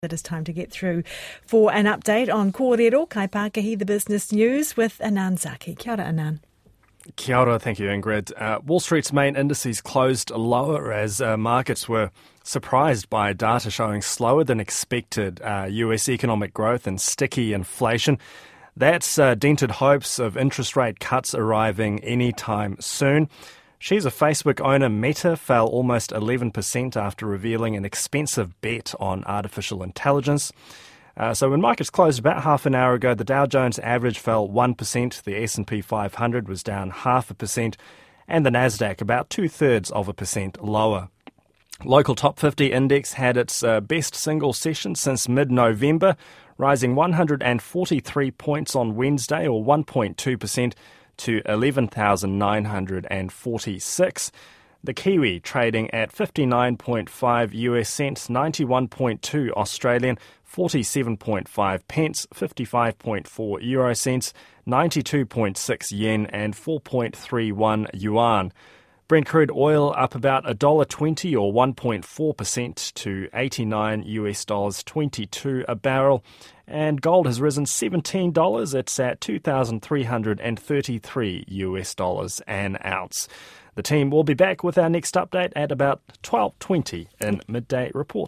It is time to get through for an update on Kōrero, Kai Pākahi, the business news with Anand Zaki. Kia ora, Anand. Kia ora, thank you, Ingrid. Wall Street's main indices closed lower as markets were surprised by data showing slower than expected US economic growth and sticky inflation. That's dented hopes of interest rate cuts arriving anytime soon. Shares of Facebook owner Meta fell almost 11% after revealing an expensive bet on artificial intelligence. So when markets closed about half an hour ago, the Dow Jones average fell 1%, the S&P 500 was down 0.5%, and the Nasdaq about 0.2% lower. Local top 50 index had its best single session since mid-November, rising 143 points on Wednesday, or 1.2%, to 11,946. The Kiwi trading at 59.5 US cents, 91.2 Australian, 47.5 pence, 55.4 euro cents, 92.6 yen and 4.31 yuan. Brent crude oil up about $1.20 or 1.4% to $89 US dollars 22 a barrel. And gold has risen $17. It's at $2,333 US dollars an ounce. The team will be back with our next update at about 12:20 in Midday Report.